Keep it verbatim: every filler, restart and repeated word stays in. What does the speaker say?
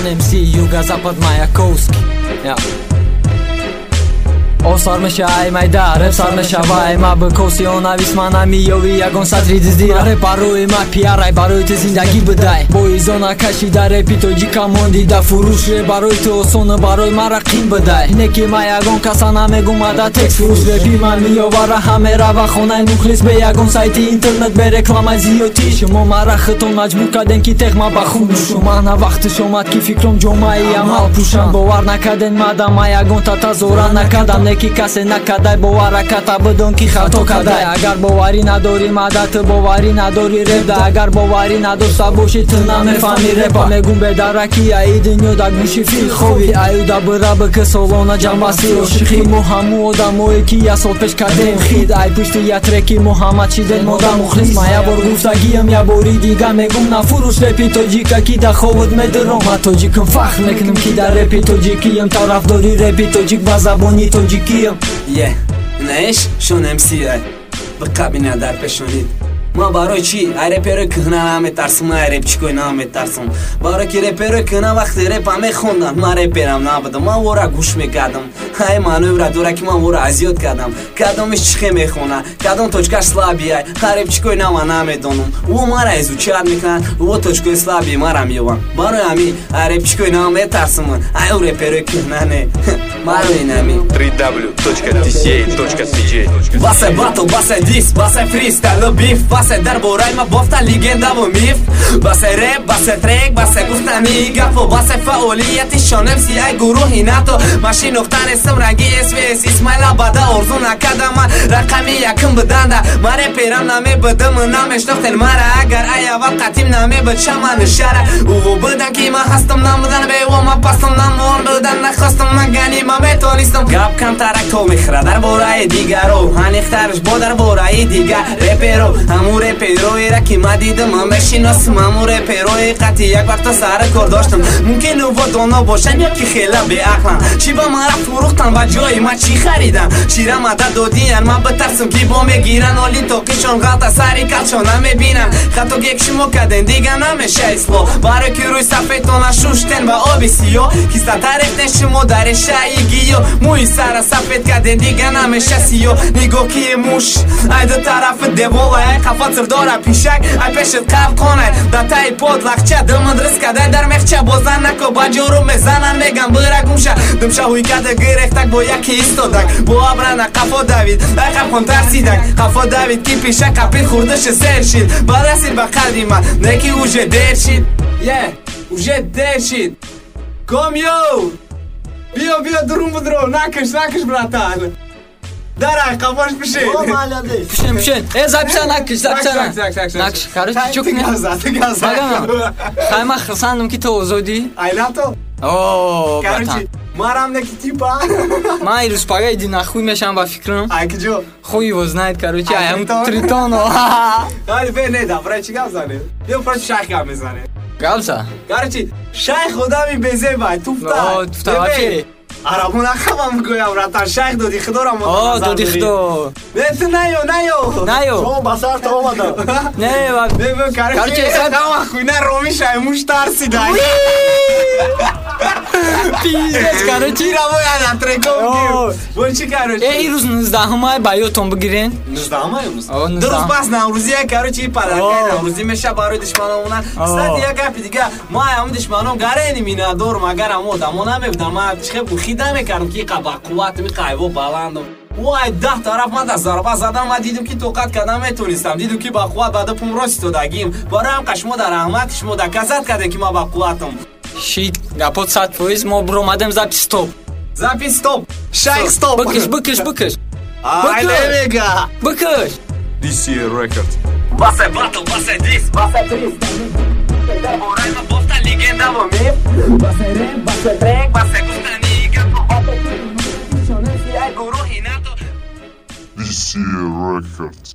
Шон эм си, Юго-Запад, Маяковский. Ja. Осар мешай майда, реп сар мешавай ма бикоси онавис манами ёви ягон садри диздира реп барои ма пиарай барои ту зиндаги бидай бо изона кашида репи тоҷика мондида фурӯш реп барои ту осона барои мара қим бидай неки ма ягон каса намегумада текст фурӯш репи ман миёвара ҳаме рава хонаи мухлис бе ягон сайти интернет бе рекламаи зиёдӣ шумо мара хитон маҷбур кардем ки техма ба худ нӯшум мана вақтиш омад ки фикрам ҷомаи амал пӯшам бовар накарден мада ма ягон татазора накардам ки касе накадай бовара ката бидон ки хато кадай агар боварӣ надорӣ мадат боварӣ надорӣ репда агар боварӣ надошта бошӣ ту намефаҳмӣ репа мегум бедараки аи дунё да гӯши филхови аюда бираби ки солона ҷамъбасти ошиқӣ мо ҳаму одамое ки як сол пеш кардем хид ай пушти як треки муҳаммад шидем мода мухлис ма як бор гуфтагиям як бори дига мегум нафурӯш репи тоҷика ки да ховуд медиром ма тоҷикам фахр мекунам ки дар репи тоҷикиям тарафдори репи тоҷик ба забони тоҷикиям Е, знаешь, Шон эм си бикабина дар пешонид ма барои чи ай реперои кӯҳна наметарсум ай репчикои наметарсум барои ки реперои кӯҳна вақте репа мехондам ман реперам набудам ман вора гӯш мекардам ай манӯвра дора ки ман вора азиёд кардам кадомиш чихе мехона кадом точкаш слабияй ай репчикои нава намедонам ӯ мара изучат мекунад ӯ точкои слаби мара меёвам барои ҳамин ай репчикои нава метарсум ай ӯ реперои кӯҳна не барои нами три дабл ю точка ди си эй точка си ҷей басе батл басе дис басе фристайл биф басе дар бораи ма бофта легендаву миф басе реп басе трек басе гуфтани гапо басе фаъолияти Шон эм си ай гурӯҳи нато ман шинохтанестам ранги эс ви эс исмайла бада орзу накардам ман рақами якум биданда ман реперам намебидам намешнохтен мара агар ай аввал қатим намебид шамани шара уво бидан ки ман ҳастам намудан бево ман пастам намон бидан нахостам ман гани ман метонистам гап камтарак то мехӯра дар бораи дигаро ҳанихтарш бо дар бораи дигар реперо ҳамун репероира ки ман дидам ман мешиносам ҳамун реперои қати як вақта сари кор доштам мумкин ӯ дона бошанд ё ки хела беақланд чӣ ба ман фурӯхтан ва ҷои ман чӣ харидам чира мада додиян ман битарсам ки бо мегиран оли то қишон ғалта сари калчон намебинам хатоге ки шумо карден дига намеша ислоҳ барои ки рӯи сафедтона шуштен ва оби сиёҳ кистота рехтен шумо дар решаи гиё мӯи сара сафед карден дига намеша сиёҳ нигоҳ ки муш ай ду тарафи девола ай қафатир дора пишак ай пешит қавқонай да таи под лахча дилман риз кадай дар мехча бозан нако ба ҷору мезанан мегам бира гумша димша ҳуй када гирехтак бо яке истодак бо абрана қафо давид ай қавқон тарсидак қафо давид ки пиша қапи хурдаши сер шид барасид ба қалби ман неки уже дер шид е уже дер шид комё биё биё дурум будро накаш накаш братан дарай қафош пишед пишем пишем э записан накиш записан накиш короче чукни хай ман хирсандам ки ту озодӣ айна то о короче марам неки типа ман ирӯз пагаи динахӯй мешавам ба фикрам ай киҷо хуй его знает короче ай ам тритоно ай бе не да брай чи гап зане биё просто шайх гап мезане гапса короче шайх одами безебай туфта о туфта чӣ арабона хабам мегӯям братан шайх доди худорам о доди худо не ту наё наё наё шумо ба сарта омадам не ба короче садама хуйна ромишай муш тарсидай пиздец короче равоя на треком бо чи короче э ирӯз нуздаҳумай ба ёдтон бигирен нуздаҳумай дурус бас наврӯзия короче падаркай наврӯзӣ меша барои душманонам кстати як гапи дига ма ҳамин душманон гарени минадорум агарам одамо намебудам ма чихе бухида мекардам ки ба қувватми қайво баландам вай даҳ тараф ман да зарба задам ва дидум ки тоқат кардан метонистам дидум ки ба қувват баъда пумро истодагим бароям ка шумо дар аҳмат шумо да казат кардем ки ман ба қувватам шит гапот сад фоиз мо биромадем запис стоп запис стоп шайх стоп бикиш бикиш бикиш ай немега бикиш ди си эй Records басе батл басе дис басе трист дар бораи ма бофта легендаву миф басе реп басе трек басе гуфтани гапо Шон эм си ай гурӯҳи нато ди си эй Records